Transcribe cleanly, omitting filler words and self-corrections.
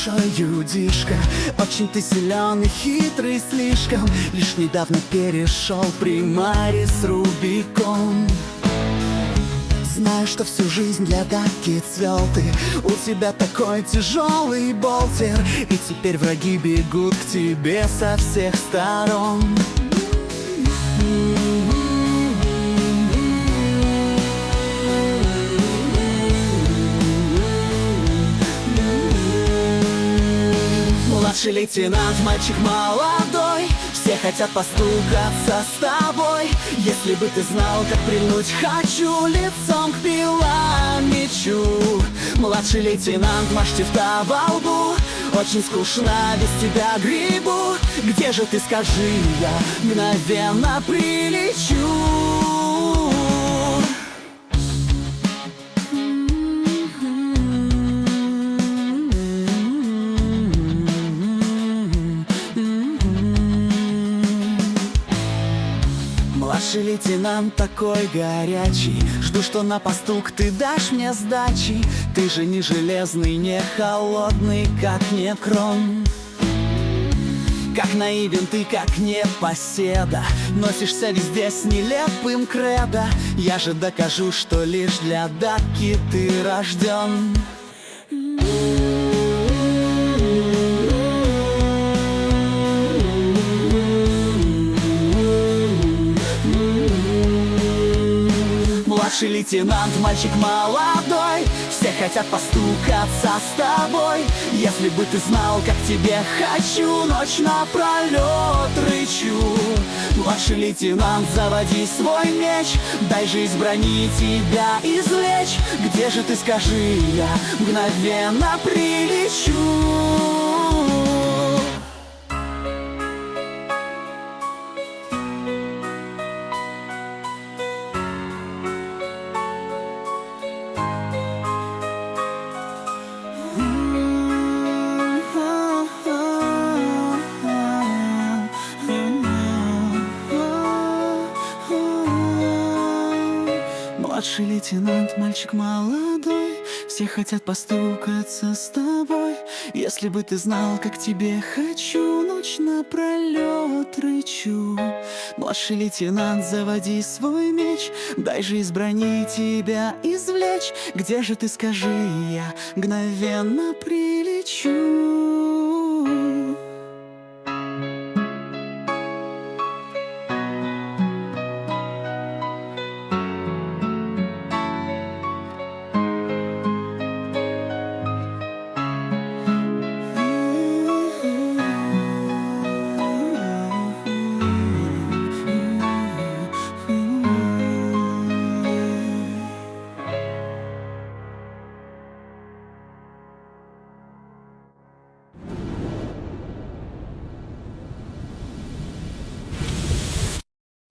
большой юдишка. Очень ты силен и хитрый слишком. Лишь недавно перешел примари с Рубикон. Знаю, что всю жизнь для Даки цвел ты. У тебя такой тяжелый болтер, и теперь враги бегут к тебе со всех сторон. Младший лейтенант, мальчик молодой, все хотят постукаться с тобой. Если бы ты знал, как прильнуть хочу лицом к пиломечу. Младший лейтенант, маштифта во лбу, очень скучно без тебя грибу. Где же ты, скажи, я мгновенно прилечу. Младший лейтенант такой горячий, жду, что на постук ты дашь мне сдачи. Ты же не железный, не холодный, как некрон. Как наивен ты, как непоседа, носишься везде с нелепым кредо. Я же докажу, что лишь для Даки ты рожден. Младший лейтенант, мальчик молодой, все хотят постукаться с тобой. Если бы ты знал, как тебе хочу, ночь напролет рычу. Младший лейтенант, заводи свой меч, дай жизнь брони тебя извлечь. Где же ты, скажи, я мгновенно прилечу. Младший лейтенант, мальчик молодой, все хотят постукаться с тобой. Если бы ты знал, как тебе хочу, ночь напролет рычу. Младший лейтенант, заводи свой меч, дай же из брони тебя извлечь. Где же ты, скажи, я мгновенно прилечу.